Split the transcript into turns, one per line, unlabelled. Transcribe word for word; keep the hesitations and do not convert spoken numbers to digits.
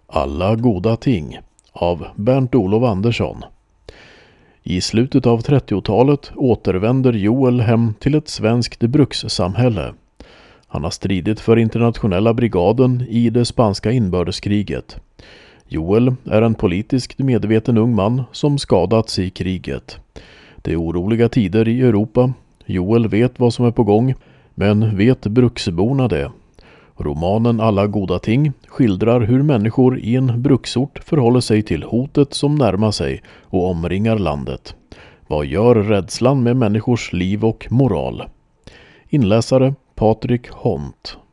Alla goda ting av Bernt-Olof Andersson. I slutet av trettiotalet återvänder Joel hem till ett svenskt brukssamhälle. Han har stridit för internationella brigaden i det spanska inbördeskriget. Joel är en politiskt medveten ung man som skadats i kriget. Det är oroliga tider i Europa. Joel vet vad som är på gång, men vet bruksborna det? Romanen Alla goda ting skildrar hur människor i en bruksort förhåller sig till hotet som närmar sig och omringar landet. Vad gör rädslan med människors liv och moral? Inläsare Patrik Hont.